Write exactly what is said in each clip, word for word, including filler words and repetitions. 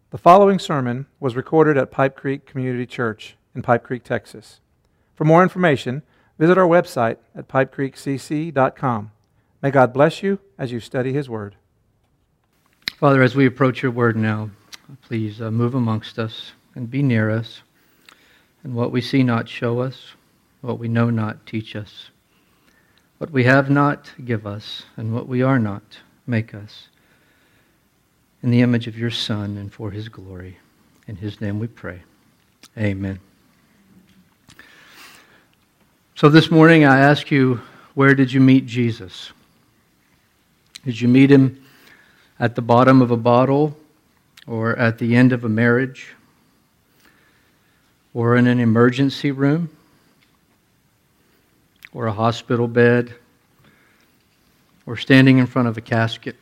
The following sermon was recorded at Pipe Creek Community Church in Pipe Creek, Texas. For more information, visit our website at pipe creek c c dot com. May God bless you as you study His Word. Father, as we approach your Word now, please uh, move amongst us and be near us. And what we see not, show us. What we know not, teach us. What we have not, give us. And what we are not, make us. In the image of your Son and for His glory. In His name we pray. Amen. So this morning I ask you, where did you meet Jesus? Did you meet Him at the bottom of a bottle, or at the end of a marriage, or in an emergency room, or a hospital bed, or standing in front of a casket?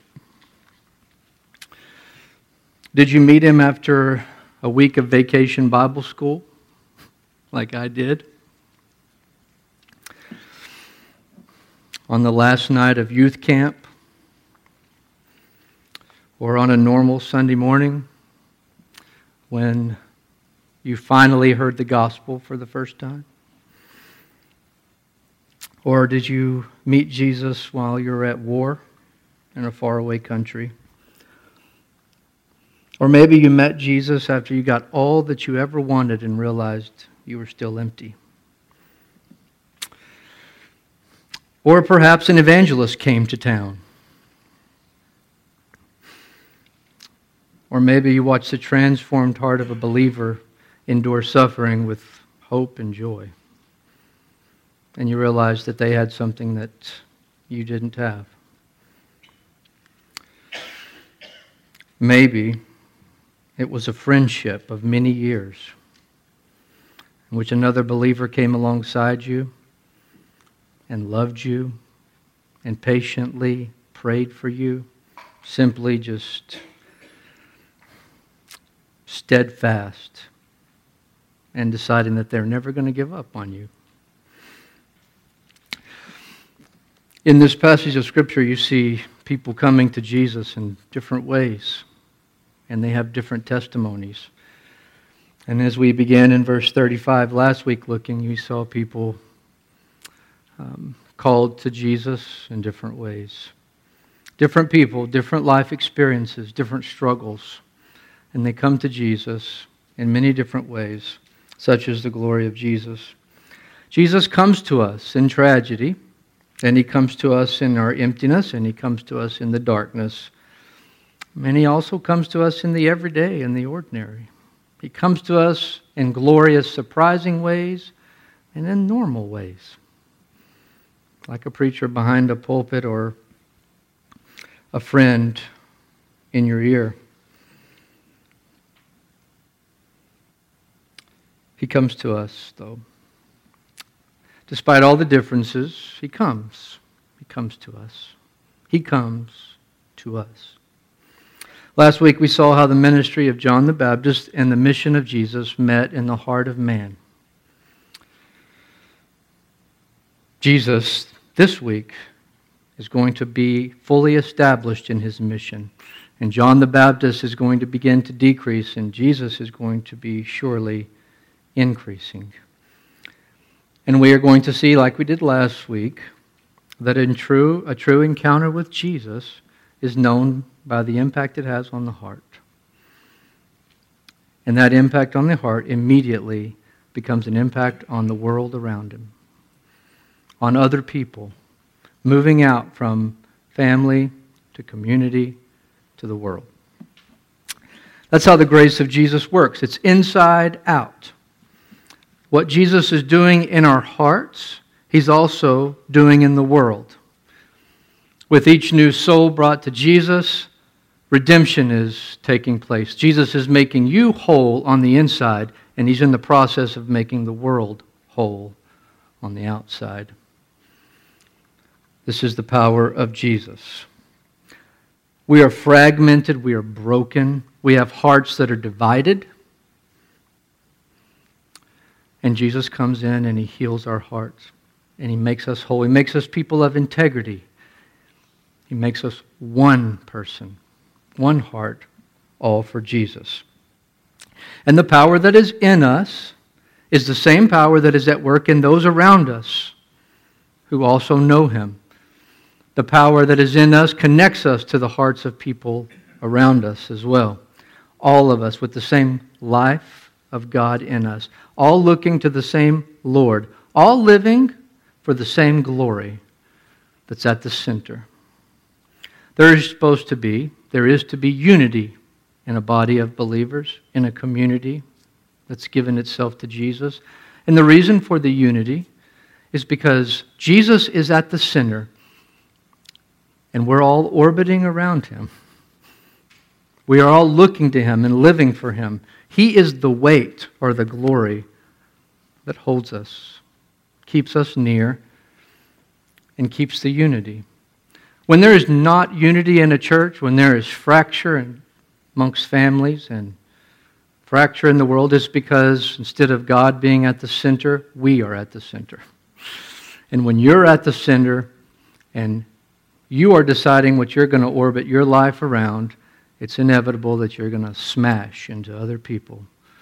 Did you meet Him after a week of vacation Bible school, like I did? On the last night of youth camp? Or on a normal Sunday morning when you finally heard the gospel for the first time? Or did you meet Jesus while you were at war in a faraway country? Or maybe you met Jesus after you got all that you ever wanted and realized you were still empty. Or perhaps an evangelist came to town. Or maybe you watched the transformed heart of a believer endure suffering with hope and joy. And you realized that they had something that you didn't have. Maybe it was a friendship of many years in which another believer came alongside you and loved you and patiently prayed for you, simply just steadfast and deciding that they're never going to give up on you. In this passage of Scripture, you see people coming to Jesus in different ways, and they have different testimonies. And as we began in verse thirty-five last week looking, you saw people um, called to Jesus in different ways. Different people, different life experiences, different struggles. And they come to Jesus in many different ways, such as the glory of Jesus. Jesus comes to us in tragedy, and He comes to us in our emptiness, and He comes to us in the darkness. And He also comes to us in the everyday and the ordinary. He comes to us in glorious, surprising ways and in normal ways. Like a preacher behind a pulpit or a friend in your ear. He comes to us, though. Despite all the differences, He comes. He comes to us. He comes to us. Last week we saw how the ministry of John the Baptist and the mission of Jesus met in the heart of man. Jesus, this week, is going to be fully established in His mission. And John the Baptist is going to begin to decrease, and Jesus is going to be surely increasing. And we are going to see, like we did last week, that in true a true encounter with Jesus is known by the impact it has on the heart. And that impact on the heart immediately becomes an impact on the world around him, on other people, moving out from family to community to the world. That's how the grace of Jesus works. It's inside out. What Jesus is doing in our hearts, He's also doing in the world. With each new soul brought to Jesus, redemption is taking place. Jesus is making you whole on the inside, and He's in the process of making the world whole on the outside. This is the power of Jesus. We are fragmented, we are broken, we have hearts that are divided. And Jesus comes in and He heals our hearts. And He makes us whole. He makes us people of integrity. He makes us one person, one heart, all for Jesus. And the power that is in us is the same power that is at work in those around us who also know him. The power that is in us connects us to the hearts of people around us as well. All of us with the same life of God in us, all looking to the same Lord, all living for the same glory that's at the center. There is supposed to be, there is to be unity in a body of believers, in a community that's given itself to Jesus. And the reason for the unity is because Jesus is at the center and we're all orbiting around him. We are all looking to him and living for him. He is the weight or the glory that holds us, keeps us near, and keeps the unity. When there is not unity in a church, when there is fracture amongst families and fracture in the world, it's because instead of God being at the center, we are at the center. And when you're at the center and you are deciding what you're going to orbit your life around, it's inevitable that you're going to smash into other people,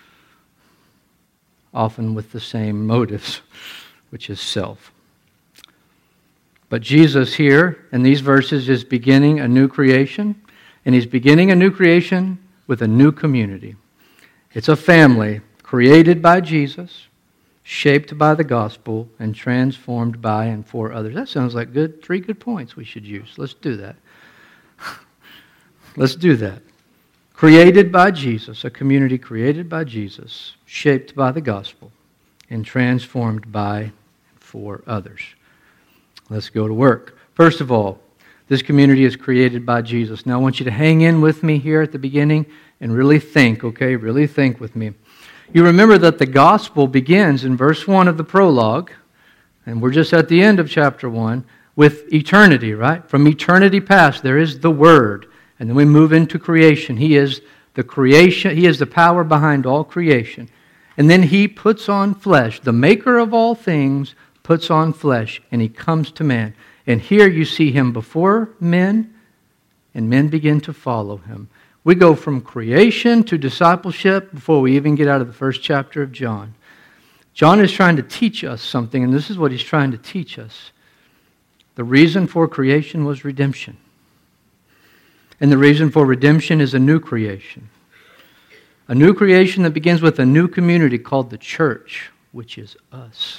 often with the same motives, which is self. But Jesus here in these verses is beginning a new creation, and he's beginning a new creation with a new community. It's a family created by Jesus, shaped by the gospel, and transformed by and for others. That sounds like good three good points we should use. Let's do that. Let's do that. Created by Jesus, a community created by Jesus, shaped by the gospel, and transformed by and for others. Let's go to work. First of all, this community is created by Jesus. Now I want you to hang in with me here at the beginning and really think, okay? Really think with me. You remember that the gospel begins in verse one of the prologue, and we're just at the end of chapter one, with eternity, right? From eternity past, there is the Word. And then we move into creation. He is the creation. He is the power behind all creation. And then he puts on flesh. The maker of all things puts on flesh, and he comes to man. And here you see him before men, and men begin to follow him. We go from creation to discipleship before we even get out of the first chapter of John. John is trying to teach us something, and this is what he's trying to teach us. The reason for creation was redemption. And the reason for redemption is a new creation. A new creation that begins with a new community called the church, which is us.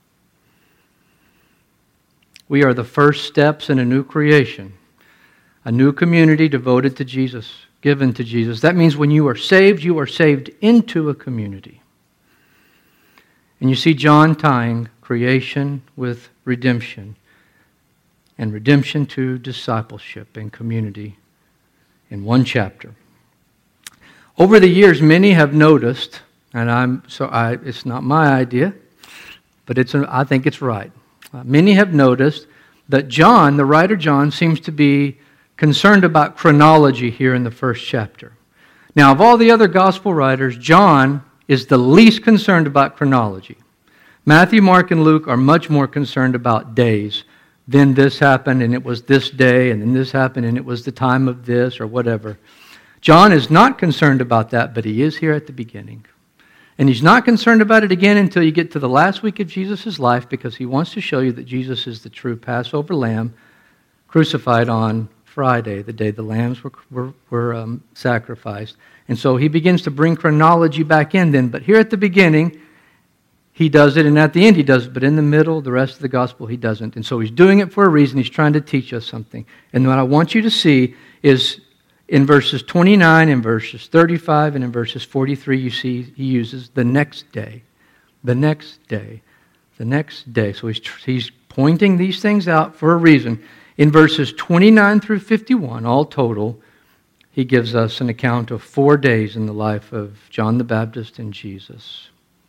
We are the first steps in a new creation. A new community devoted to Jesus, given to Jesus. That means when you are saved, you are saved into a community. And you see John tying creation with redemption, and redemption to discipleship and community in one chapter. Over the years, many have noticed, and I'm so I, it's not my idea, but it's a, I think it's right. Uh, many have noticed that John, the writer John, seems to be concerned about chronology here in the first chapter. Now, of all the other gospel writers, John is the least concerned about chronology. Matthew, Mark, and Luke are much more concerned about days. Then this happened, and it was this day, and then this happened, and it was the time of this, or whatever. John is not concerned about that, but he is here at the beginning. And he's not concerned about it again until you get to the last week of Jesus' life, because he wants to show you that Jesus is the true Passover lamb, crucified on Friday, the day the lambs were, were, were um, sacrificed. And so he begins to bring chronology back in then. But here at the beginning, he does it, and at the end he does it. But in the middle, the rest of the gospel, he doesn't. And so he's doing it for a reason. He's trying to teach us something. And what I want you to see is in verses twenty-nine, in verses thirty-five, and in verses forty-three, you see he uses the next day, the next day, the next day. So he's, he's pointing these things out for a reason. In verses twenty-nine through fifty-one, all total, he gives us an account of four days in the life of John the Baptist and Jesus.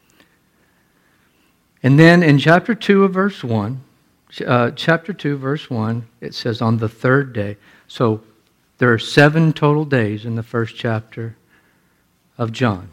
And then in chapter two of verse one, uh, chapter two, verse one, it says on the third day. So there are seven total days in the first chapter of John.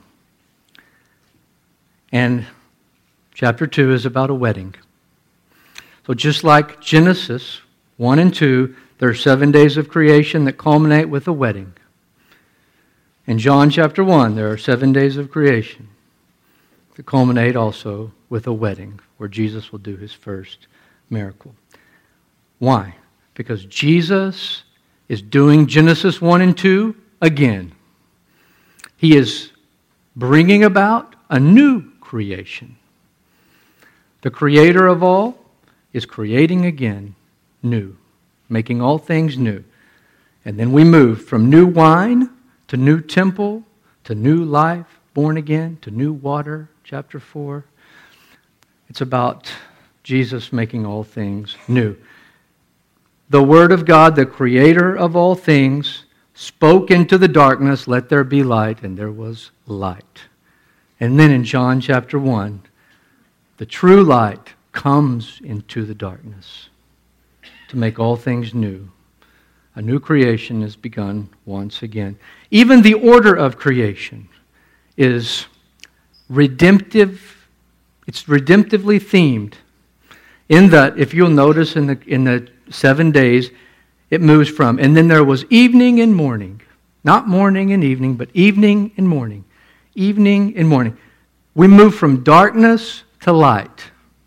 And chapter two is about a wedding. So just like Genesis one and two, there are seven days of creation that culminate with a wedding. In John chapter one, there are seven days of creation that culminate also with a wedding where Jesus will do his first miracle. Why? Because Jesus is doing Genesis one and two again. He is bringing about a new creation. The creator of all is creating again new, making all things new. And then we move from new wine to new temple to new life, born again, to new water, chapter four. It's about Jesus making all things new. The Word of God, the creator of all things, spoke into the darkness, let there be light, and there was light. And then in John chapter one, the true light comes into the darkness to make all things new. A new creation is begun once again. Even the order of creation is redemptive. It's redemptively themed. In that, if you'll notice in the in the seven days, it moves from, and then there was evening and morning. Not morning and evening, but evening and morning. Evening and morning. We move from darkness to light.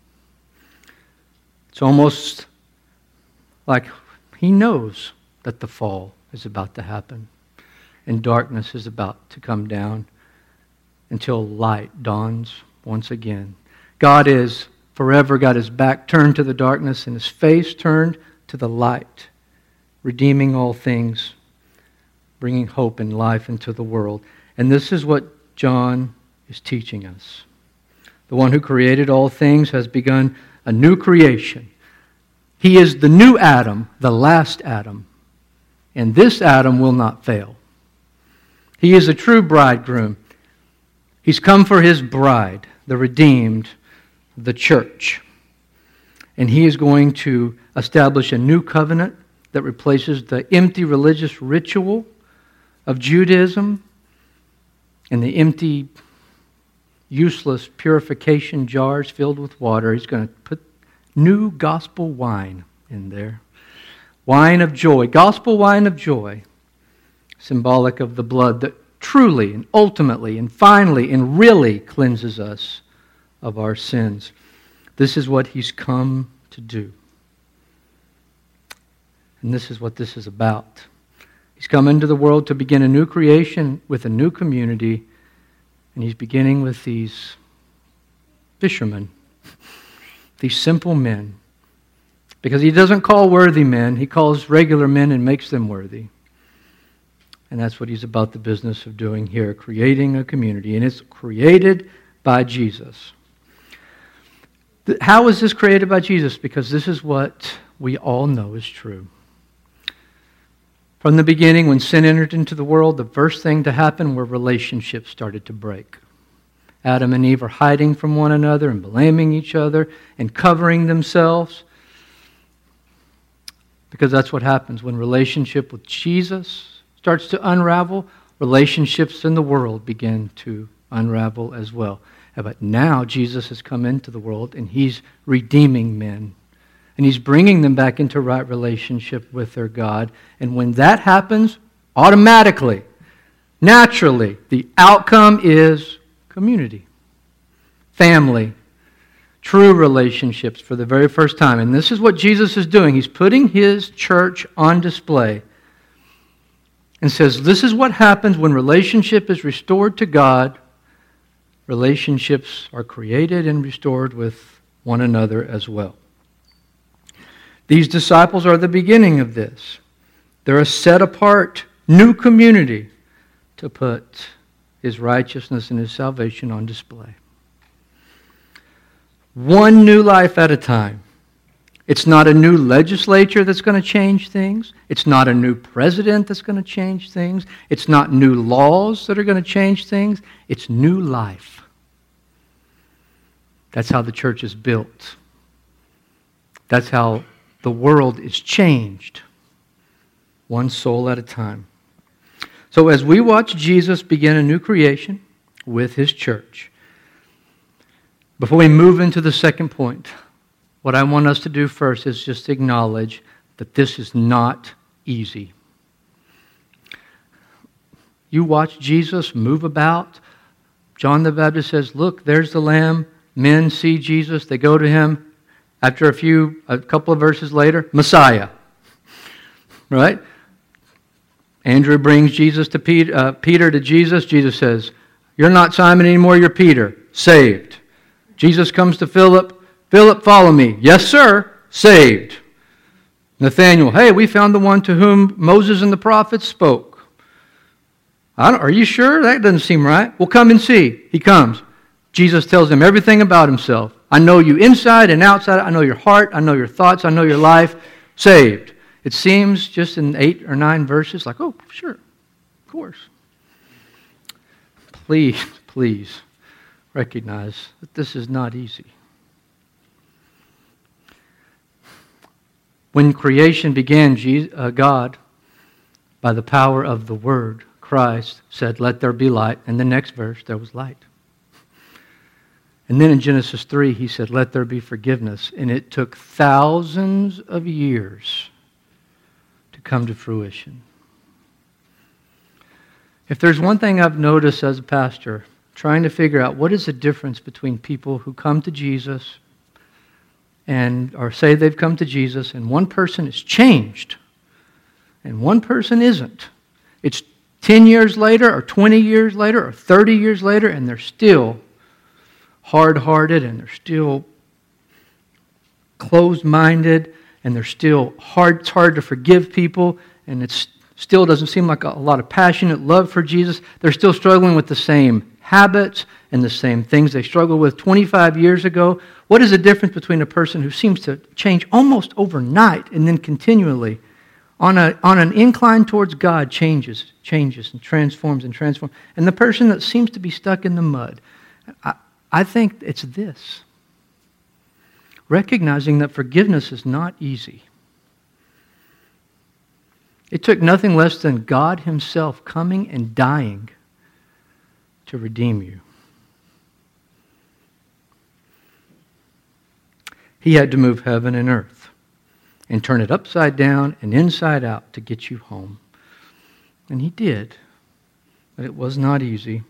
It's almost like he knows that the fall is about to happen and darkness is about to come down until light dawns once again. God is forever got his back turned to the darkness and his face turned to the light, redeeming all things, bringing hope and life into the world. And this is what John is teaching us. The one who created all things has begun a new creation. He is the new Adam, the last Adam. And this Adam will not fail. He is a true bridegroom. He's come for his bride, the redeemed, the church. And he is going to establish a new covenant that replaces the empty religious ritual of Judaism and the empty, useless purification jars filled with water. He's going to put new gospel wine in there. Wine of joy, gospel wine of joy, symbolic of the blood that truly and ultimately and finally and really cleanses us of our sins. This is what he's come to do. And this is what this is about. He's come into the world to begin a new creation with a new community, and he's beginning with these fishermen, these simple men. Because he doesn't call worthy men, he calls regular men and makes them worthy. And that's what he's about the business of doing here, creating a community. And it's created by Jesus. How is this created by Jesus? Because this is what we all know is true. From the beginning, when sin entered into the world, the first thing to happen were relationships started to break. Adam and Eve are hiding from one another and blaming each other and covering themselves. Because that's what happens when relationship with Jesus starts to unravel, relationships in the world begin to unravel as well. But now Jesus has come into the world and he's redeeming men. And he's bringing them back into right relationship with their God. And when that happens, automatically, naturally, the outcome is community, family, true relationships for the very first time. And this is what Jesus is doing. He's putting his church on display and says, this is what happens when relationship is restored to God. Relationships are created and restored with one another as well. These disciples are the beginning of this. They're a set-apart new community to put his righteousness and his salvation on display. One new life at a time. It's not a new legislature that's going to change things. It's not a new president that's going to change things. It's not new laws that are going to change things. It's new life. That's how the church is built. That's how the world is changed. One soul at a time. So as we watch Jesus begin a new creation with his church, before we move into the second point, what I want us to do first is just acknowledge that this is not easy. You watch Jesus move about. John the Baptist says, look, there's the Lamb. Men see Jesus. They go to him. After a few, a couple of verses later, Messiah. Right? Andrew brings Jesus to Peter, uh, Peter to Jesus. Jesus says, you're not Simon anymore, you're Peter. Saved. Jesus comes to Philip. Philip, follow me. Yes, sir. Saved. Nathanael, hey, we found the one to whom Moses and the prophets spoke. I don't, are you sure? That doesn't seem right. Well, come and see. He comes. Jesus tells him everything about himself. I know you inside and outside. I know your heart. I know your thoughts. I know your life. Saved. It seems just in eight or nine verses like, oh, sure, of course. Please, please recognize that this is not easy. When creation began, God, by the power of the Word, Christ, said, let there be light. And the next verse, there was light. And then in Genesis three, he said, let there be forgiveness. And it took thousands of years to come to fruition. If there's one thing I've noticed as a pastor, trying to figure out what is the difference between people who come to Jesus and or say they've come to Jesus, and one person is changed, and one person isn't. It's ten years later, or twenty years later, or thirty years later, and they're still hard-hearted, and they're still closed-minded, and they're still hard. It's hard to forgive people, and it still doesn't seem like a lot of passionate love for Jesus. They're still struggling with the same habits and the same things they struggled with twenty-five years ago. What is the difference between a person who seems to change almost overnight and then continually on a on an incline towards God changes, changes and transforms and transforms, and the person that seems to be stuck in the mud? I, I think it's this. Recognizing that forgiveness is not easy. It took nothing less than God Himself coming and dying to redeem you. He had to move heaven and earth and turn it upside down and inside out to get you home. And He did, but it was not easy.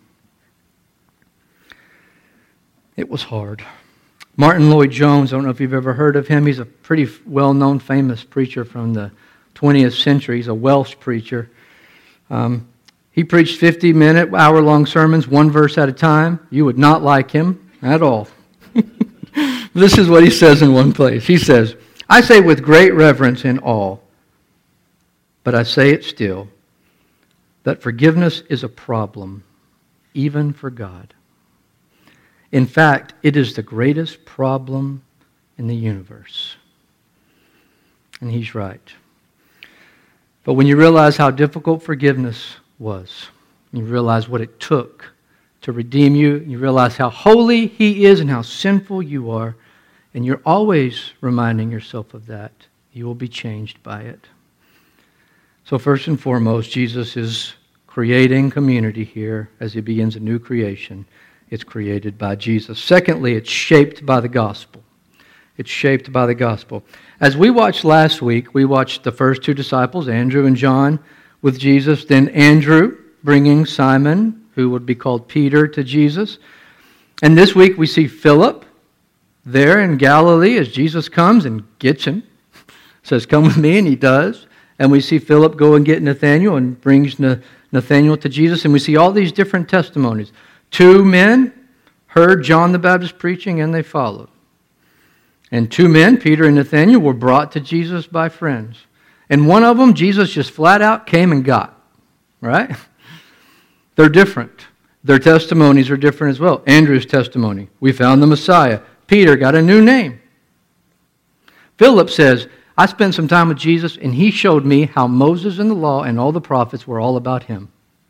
It was hard. Martin Lloyd-Jones, I don't know if you've ever heard of him. He's a pretty well-known, famous preacher from the twentieth century. He's a Welsh preacher. Um, he preached fifty-minute, hour-long sermons, one verse at a time. You would not like him at all. This is what he says in one place. He says, I say with great reverence and awe, but I say it still, that forgiveness is a problem, even for God. In fact, it is the greatest problem in the universe. And he's right. But when you realize how difficult forgiveness was, you realize what it took to redeem you, you realize how holy He is and how sinful you are, and you're always reminding yourself of that, you will be changed by it. So first and foremost, Jesus is creating community here as He begins a new creation. It's created by Jesus. Secondly, it's shaped by the gospel. It's shaped by the gospel. As we watched last week, we watched the first two disciples, Andrew and John, with Jesus. Then Andrew bringing Simon, who would be called Peter, to Jesus. And this week we see Philip there in Galilee as Jesus comes and gets him. Says, come with me, and he does. And we see Philip go and get Nathanael and brings Nathanael to Jesus. And we see all these different testimonies. Two men heard John the Baptist preaching and they followed. And two men, Peter and Nathanael, were brought to Jesus by friends. And one of them, Jesus just flat out came and got. Right? They're different. Their testimonies are different as well. Andrew's testimony, we found the Messiah. Peter got a new name. Philip says, I spent some time with Jesus and he showed me how Moses and the law and all the prophets were all about him.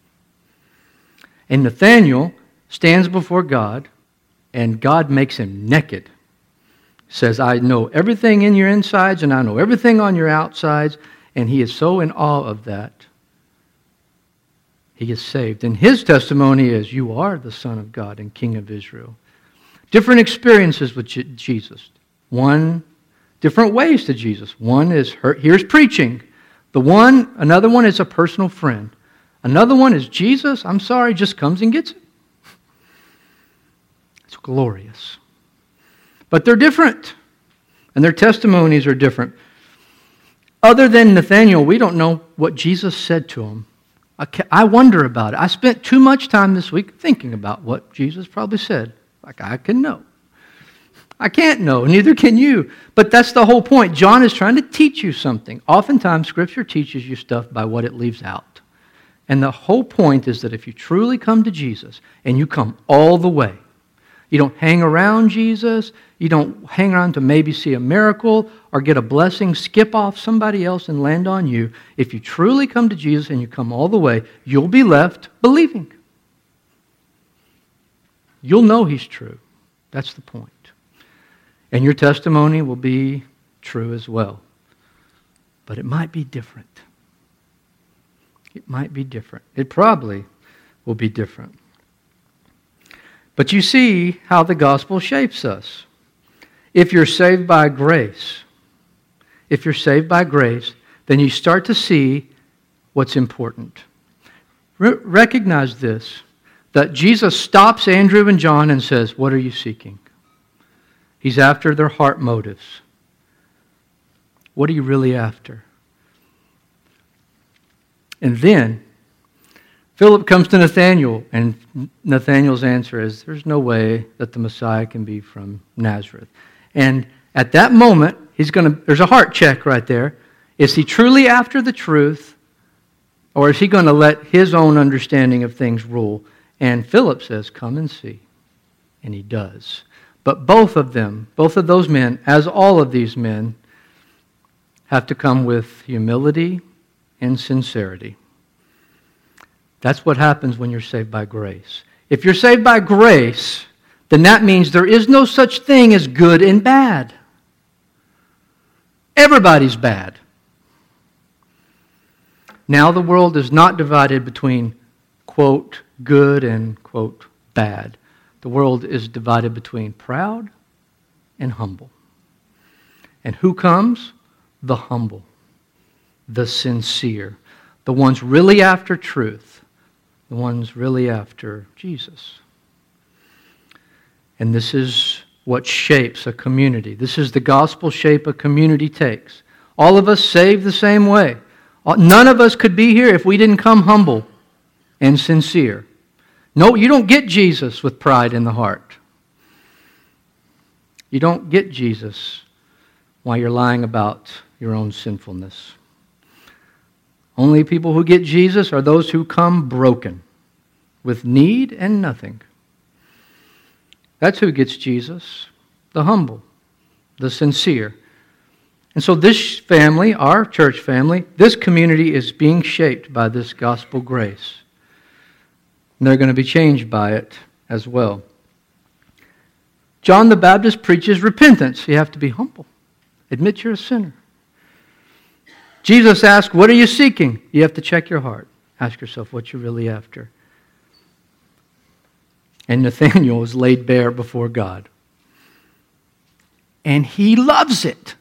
And Nathanael stands before God and God makes him naked. Says, I know everything in your insides and I know everything on your outsides. And he is so in awe of that. He is saved. And his testimony is, you are the Son of God and King of Israel. Different experiences with Jesus. One, different ways to Jesus. One is, here's preaching. The one, another one is a personal friend. Another one is Jesus, I'm sorry, just comes and gets it. It's glorious. But they're different, and their testimonies are different. Other than Nathanael, we don't know what Jesus said to him. I, I wonder about it. I spent too much time this week thinking about what Jesus probably said. Like I can know. I can't know, neither can you. But that's the whole point. John is trying to teach you something. Oftentimes, Scripture teaches you stuff by what it leaves out. And the whole point is that if you truly come to Jesus, and you come all the way, you don't hang around Jesus, you don't hang around to maybe see a miracle or get a blessing, skip off somebody else and land on you. If you truly come to Jesus and you come all the way, you'll be left believing. You'll know He's true. That's the point. And your testimony will be true as well. But it might be different. It might be different. It probably will be different. But you see how the gospel shapes us. If you're saved by grace, if you're saved by grace, then you start to see what's important. Re- recognize this, that Jesus stops Andrew and John and says, what are you seeking? He's after their heart motives. What are you really after? And then Philip comes to Nathanael, and Nathanael's answer is, there's no way that the Messiah can be from Nazareth. And at that moment, he's going to, there's a heart check right there. Is he truly after the truth, or is he going to let his own understanding of things rule? And Philip says, come and see. And he does. But both of them, both of those men, as all of these men, have to come with humility and sincerity. That's what happens when you're saved by grace. If you're saved by grace, then that means there is no such thing as good and bad. Everybody's bad. Now the world is not divided between, quote, good and, quote, bad. The world is divided between proud and humble. And who comes? The humble, the sincere, the ones really after truth. The ones really after Jesus. And this is what shapes a community. This is the gospel shape a community takes. All of us saved the same way. None of us could be here if we didn't come humble and sincere. No, you don't get Jesus with pride in the heart. You don't get Jesus while you're lying about your own sinfulness. Only people who get Jesus are those who come broken, with need and nothing. That's who gets Jesus, the humble, the sincere. And so this family, our church family, this community is being shaped by this gospel grace. And they're going to be changed by it as well. John the Baptist preaches repentance. You have to be humble. Admit you're a sinner. Jesus asked, what are you seeking? You have to check your heart. Ask yourself what you're really after. And Nathanael was laid bare before God. And he loves it.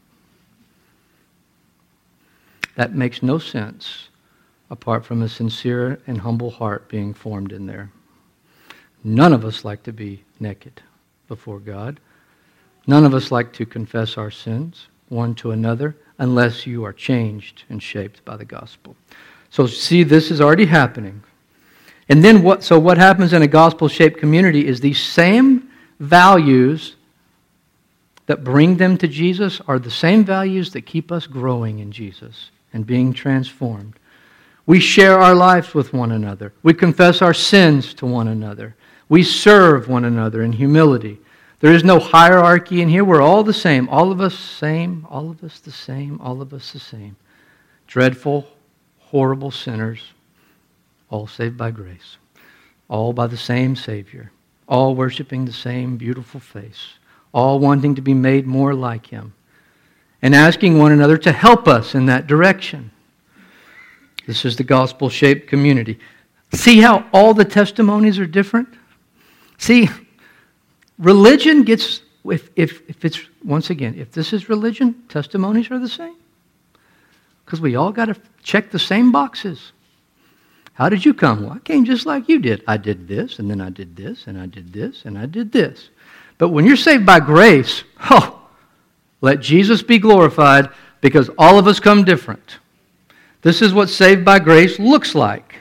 That makes no sense apart from a sincere and humble heart being formed in there. None of us like to be naked before God. None of us like to confess our sins one to another unless you are changed and shaped by the gospel. So see, this is already happening. And then what? So what happens in a gospel-shaped community is these same values that bring them to Jesus are the same values that keep us growing in Jesus and being transformed. We share our lives with one another. We confess our sins to one another. We serve one another in humility. There is no hierarchy in here. We're all the same. All of us same. All of us the same. All of us the same. Dreadful, horrible sinners, all saved by grace. All by the same Savior. All worshiping the same beautiful face. All wanting to be made more like Him. And asking one another to help us in that direction. This is the gospel-shaped community. See how all the testimonies are different? See, religion gets, if, if, if it's, once again, if this is religion, testimonies are the same. Because we all got to check the same boxes. How did you come? Well, I came just like you did. I did this, and then I did this, and I did this, and I did this. But when you're saved by grace, oh, let Jesus be glorified, because all of us come different. This is what saved by grace looks like.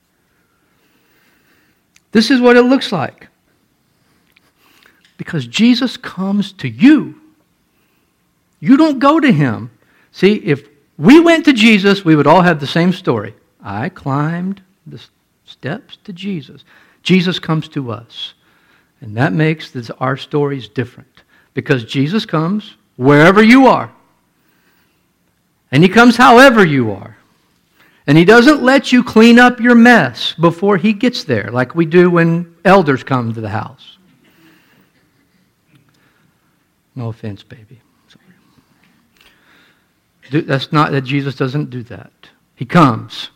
This is what it looks like. Because Jesus comes to you. You don't go to him. See, if we went to Jesus, we would all have the same story. I climbed the steps to Jesus. Jesus comes to us. And that makes this, our stories different. Because Jesus comes wherever you are. And he comes however you are. And he doesn't let you clean up your mess before he gets there, like we do when elders come to the house. No offense, baby. Sorry. That's not that Jesus doesn't do that. He comes.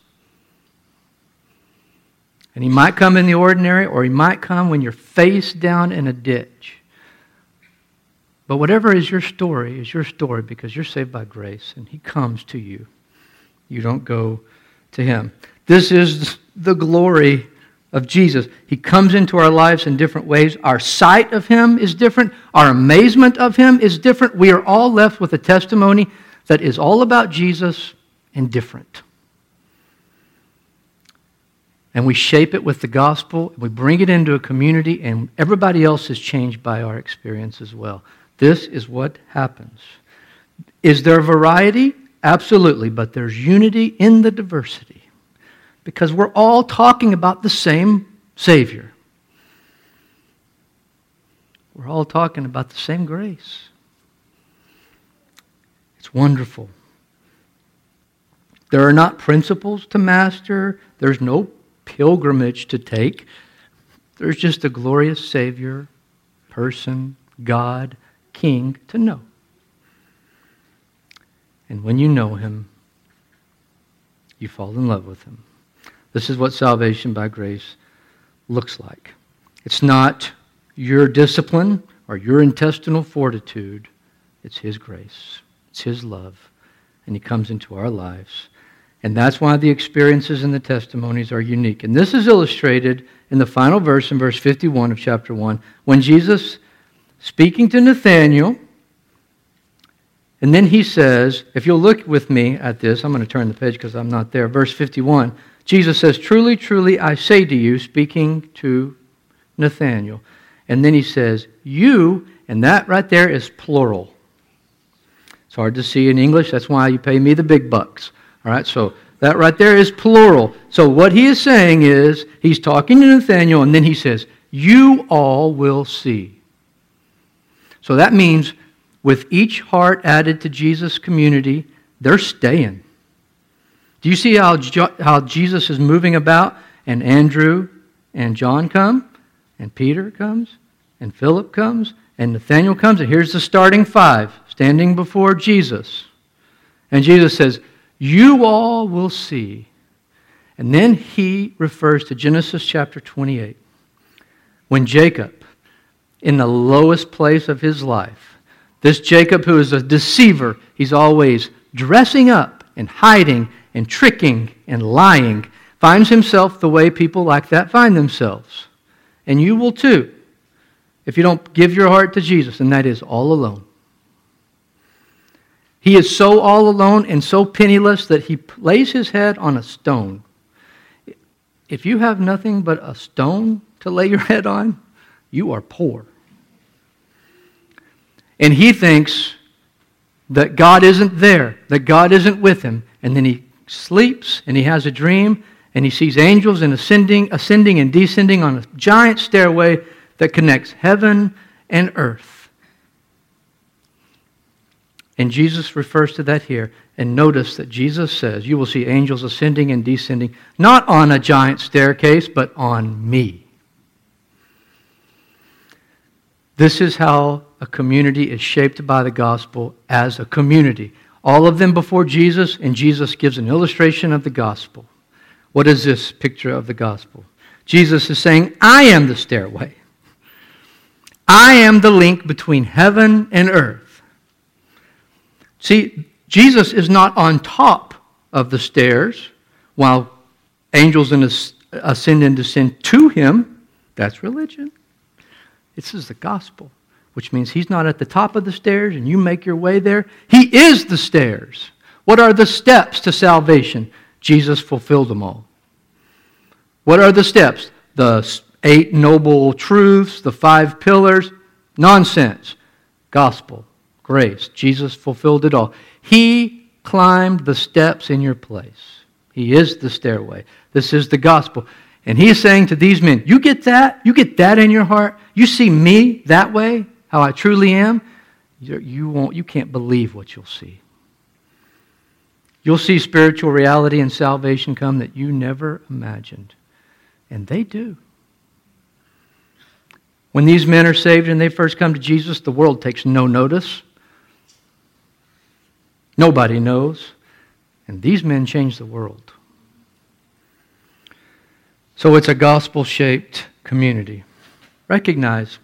And he might come in the ordinary, or he might come when you're face down in a ditch. But whatever is your story is your story, because you're saved by grace, and he comes to you. You don't go to him. This is the glory of Jesus. He comes into our lives in different ways. Our sight of him is different. Our amazement of him is different. We are all left with a testimony that is all about Jesus and different. And we shape it with the gospel. We bring it into a community, and everybody else is changed by our experience as well. This is what happens. Is there variety? Absolutely, but there's unity in the diversity. Because we're all talking about the same Savior. We're all talking about the same grace. It's wonderful. There are not principles to master. There's no pilgrimage to take. There's just a glorious Savior, person, God, King to know. And when you know him, you fall in love with him. This is what salvation by grace looks like. It's not your discipline or your intestinal fortitude. It's his grace. It's his love. And he comes into our lives. And that's why the experiences and the testimonies are unique. And this is illustrated in the final verse, in verse fifty-one of chapter one, when Jesus, speaking to Nathanael, and then he says, if you'll look with me at this, I'm going to turn the page because I'm not there. Verse fifty-one, Jesus says, truly, truly, I say to you, speaking to Nathanael. And then he says, you, and that right there is plural. It's hard to see in English. That's why you pay me the big bucks. All right, so that right there is plural. So what he is saying is, he's talking to Nathanael, and then he says, you all will see. So that means with each heart added to Jesus' community, they're staying. Do you see how, how Jesus is moving about? And Andrew and John come, and Peter comes, and Philip comes, and Nathanael comes, and here's the starting five, standing before Jesus. And Jesus says, you all will see. And then he refers to Genesis chapter twenty-eight, when Jacob, in the lowest place of his life, this Jacob who is a deceiver, he's always dressing up and hiding and tricking and lying, finds himself the way people like that find themselves. And you will too, if you don't give your heart to Jesus, and that is all alone. He is so all alone and so penniless that he lays his head on a stone. If you have nothing but a stone to lay your head on, you are poor. And he thinks that God isn't there, that God isn't with him. And then he sleeps and he has a dream and he sees angels and ascending, ascending and descending on a giant stairway that connects heaven and earth. And Jesus refers to that here. And notice that Jesus says, you will see angels ascending and descending, not on a giant staircase, but on me. This is how a community is shaped by the gospel as a community. All of them before Jesus, and Jesus gives an illustration of the gospel. What is this picture of the gospel? Jesus is saying, I am the stairway. I am the link between heaven and earth. See, Jesus is not on top of the stairs while angels ascend and descend to him. That's religion. This is the gospel, which means he's not at the top of the stairs and you make your way there. He is the stairs. What are the steps to salvation? Jesus fulfilled them all. What are the steps? The eight noble truths, the five pillars. Nonsense. Gospel, grace. Jesus fulfilled it all. He climbed the steps in your place. He is the stairway. This is the gospel. And he is saying to these men, you get that? You get that in your heart? You see me that way, how I truly am? You, you won't, you can't believe what you'll see. You'll see spiritual reality and salvation come that you never imagined. And they do. When these men are saved and they first come to Jesus, the world takes no notice. Nobody knows. And these men change the world. So it's a gospel-shaped community. Recognize.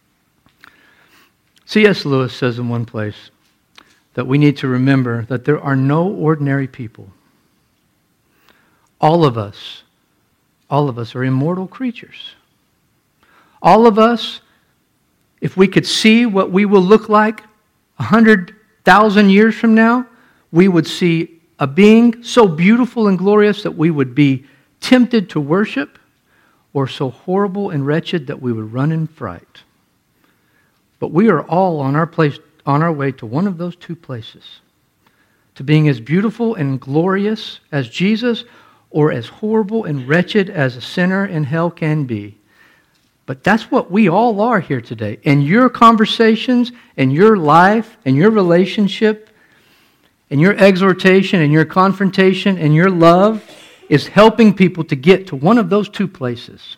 C S Lewis says in one place that we need to remember that there are no ordinary people. All of us, all of us are immortal creatures. All of us, if we could see what we will look like a hundred thousand years from now, we would see a being so beautiful and glorious that we would be tempted to worship, or so horrible and wretched that we would run in fright. But we are all on our place, on our way to one of those two places. To being as beautiful and glorious as Jesus, or as horrible and wretched as a sinner in hell can be. But that's what we all are here today. And your conversations, and your life, and your relationship, and your exhortation, and your confrontation, and your love is helping people to get to one of those two places.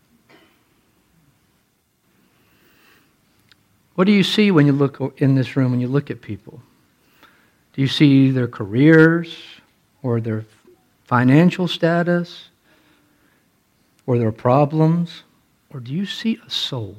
What do you see when you look in this room, when you look at people? Do you see their careers, or their financial status, or their problems? Or do you see a soul?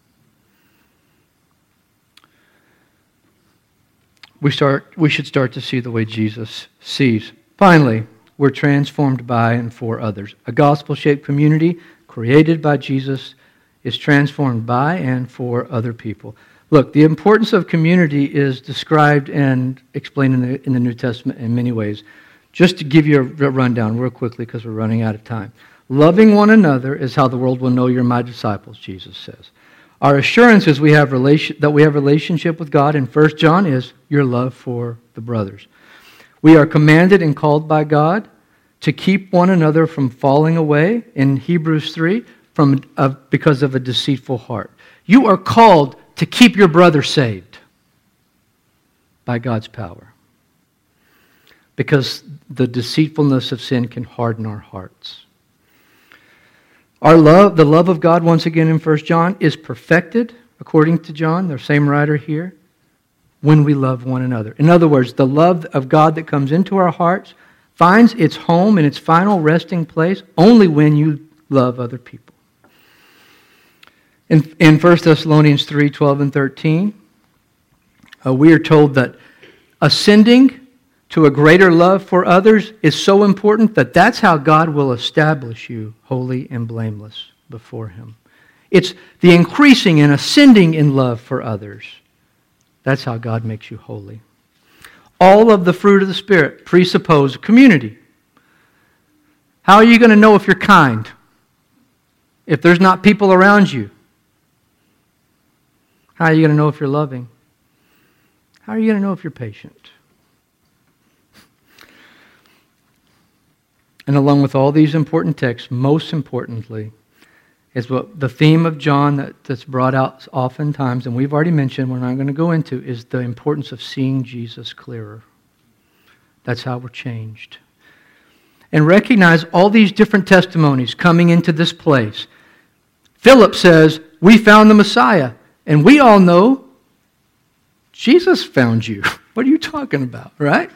We start. We should start to see the way Jesus sees. Finally, we're transformed by and for others. A gospel-shaped community created by Jesus is transformed by and for other people. Look, the importance of community is described and explained in the, in the New Testament in many ways. Just to give you a rundown real quickly because we're running out of time. Loving one another is how the world will know you're my disciples, Jesus says. Our assurance is we have relation, that we have relationship with God in First John is your love for the brothers. We are commanded and called by God to keep one another from falling away in Hebrews three from, uh, because of a deceitful heart. You are called to keep your brother saved by God's power. Because the deceitfulness of sin can harden our hearts. Our love, the love of God, once again in First John, is perfected, according to John, the same writer here, when we love one another. In other words, the love of God that comes into our hearts finds its home and its final resting place only when you love other people. In, in First Thessalonians three, twelve and thirteen, uh, we are told that ascending to a greater love for others is so important that that's how God will establish you holy and blameless before Him. It's the increasing and ascending in love for others. That's how God makes you holy. All of the fruit of the Spirit presuppose community. How are you going to know if you're kind? If there's not people around you? How are you going to know if you're loving? How are you going to know if you're patient? And along with all these important texts, most importantly, is what the theme of John that, that's brought out oftentimes, and we've already mentioned, we're not going to go into, is the importance of seeing Jesus clearer. That's how we're changed. And recognize all these different testimonies coming into this place. Philip says, we found the Messiah. And we all know Jesus found you. What are you talking about, right?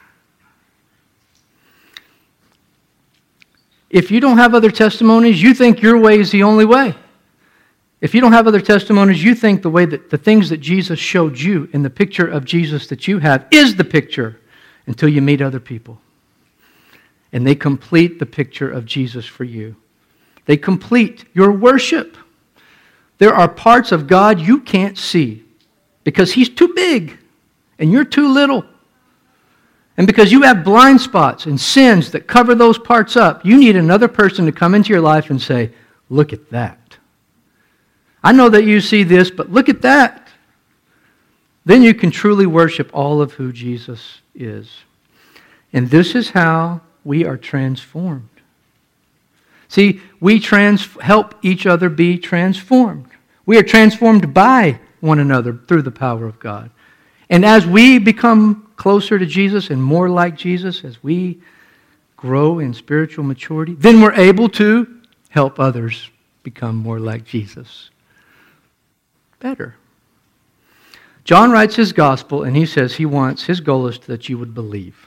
If you don't have other testimonies, you think your way is the only way. If you don't have other testimonies, you think the way that the things that Jesus showed you in the picture of Jesus that you have is the picture until you meet other people. and they complete the picture of Jesus for you. They complete your worship. There are parts of God you can't see because He's too big and you're too little. And because you have blind spots and sins that cover those parts up, you need another person to come into your life and say, look at that. I know that you see this, but look at that. Then you can truly worship all of who Jesus is. And this is how we are transformed. See, we trans- help each other be transformed. We are transformed by one another through the power of God. And as we become closer to Jesus and more like Jesus, as we grow in spiritual maturity, then we're able to help others become more like Jesus. Better. John writes his gospel and he says he wants, his goal is that you would believe.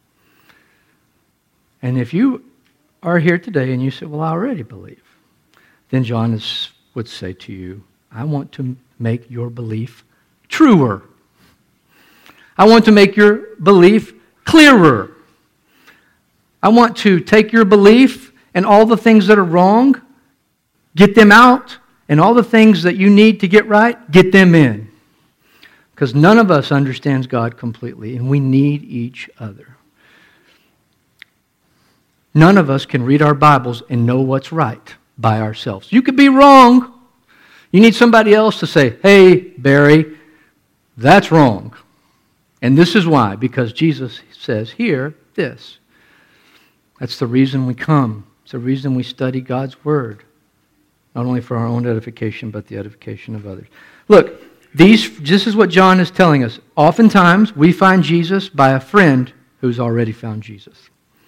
And if you are here today and you say, well, I already believe, then John is, would say to you, I want to make your belief truer. I want to make your belief clearer. I want to take your belief and all the things that are wrong, get them out, and all the things that you need to get right, get them in. Because none of us understands God completely, and we need each other. None of us can read our Bibles and know what's right by ourselves. You could be wrong. You need somebody else to say, hey, Barry, that's wrong. And this is why, because Jesus says here, this. That's the reason we come. It's the reason we study God's Word. Not only for our own edification, but the edification of others. Look, these, this is what John is telling us. Oftentimes, we find Jesus by a friend who's already found Jesus.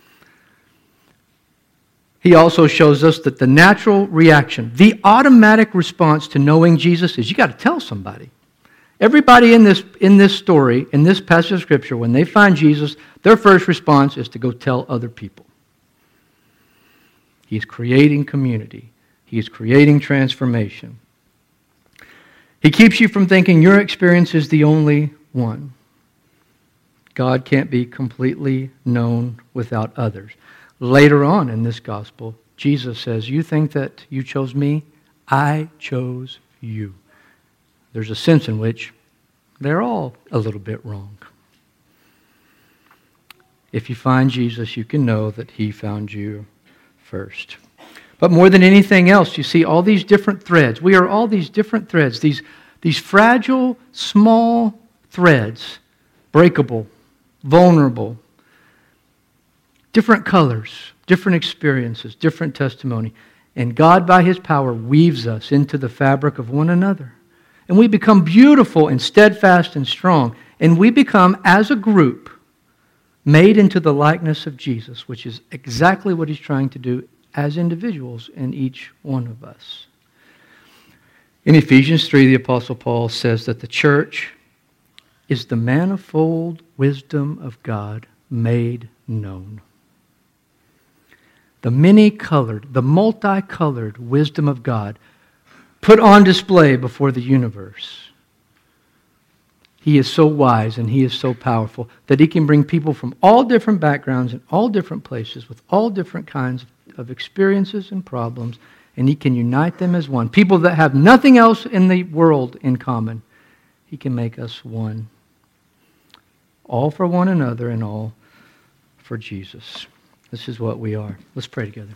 He also shows us that the natural reaction, the automatic response to knowing Jesus is you got to tell somebody. Everybody in this, in this story, in this passage of Scripture, when they find Jesus, their first response is to go tell other people. He's creating community. He's creating transformation. He keeps you from thinking your experience is the only one. God can't be completely known without others. Later on in this gospel, Jesus says, you think that you chose me? I chose you. There's a sense in which they're all a little bit wrong. If you find Jesus, you can know that He found you first. But more than anything else, you see all these different threads. We are all these different threads, these, these fragile, small threads, breakable, vulnerable, different colors, different experiences, different testimony. And God, by His power, weaves us into the fabric of one another. And we become beautiful and steadfast and strong. And we become, as a group, made into the likeness of Jesus, which is exactly what He's trying to do as individuals in each one of us. In Ephesians three, the Apostle Paul says that the church is the manifold wisdom of God made known. The many-colored, the multicolored wisdom of God put on display before the universe. He is so wise and He is so powerful that He can bring people from all different backgrounds and all different places with all different kinds of experiences and problems, and He can unite them as one. People that have nothing else in the world in common, He can make us one. All for one another and all for Jesus. This is what we are. Let's pray together.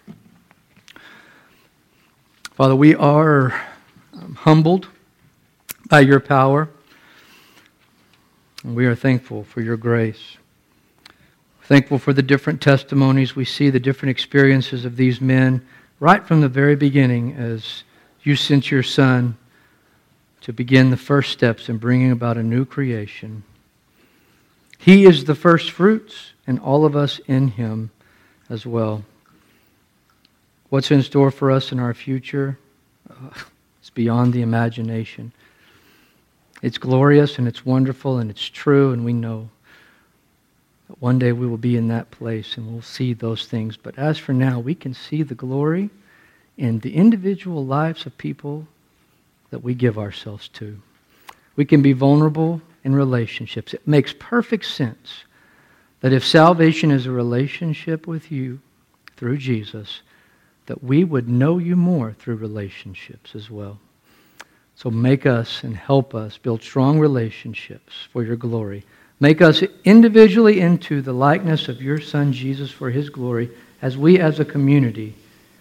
Father, we are um, humbled by Your power, and we are thankful for Your grace. Thankful for the different testimonies we see, the different experiences of these men, right from the very beginning as You sent Your Son to begin the first steps in bringing about a new creation. He is the first fruits, and all of us in Him as well. What's in store for us in our future? Uh, it's beyond the imagination. It's glorious and it's wonderful and it's true, and we know that one day we will be in that place and we'll see those things. But as for now, we can see the glory in the individual lives of people that we give ourselves to. We can be vulnerable in relationships. It makes perfect sense That if salvation is a relationship with you through Jesus, that we would know you more through relationships as well. So make us and help us build strong relationships for your glory. Make us individually into the likeness of your Son, Jesus, for his glory, as we as a community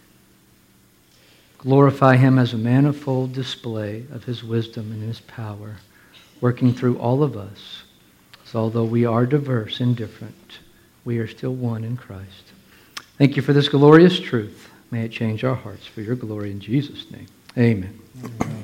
glorify him as a manifold display of his wisdom and his power, working through all of us. So although we are diverse and different, we are still one in Christ. Thank you for this glorious truth. May it change our hearts for your glory in Jesus' name. Amen. Amen.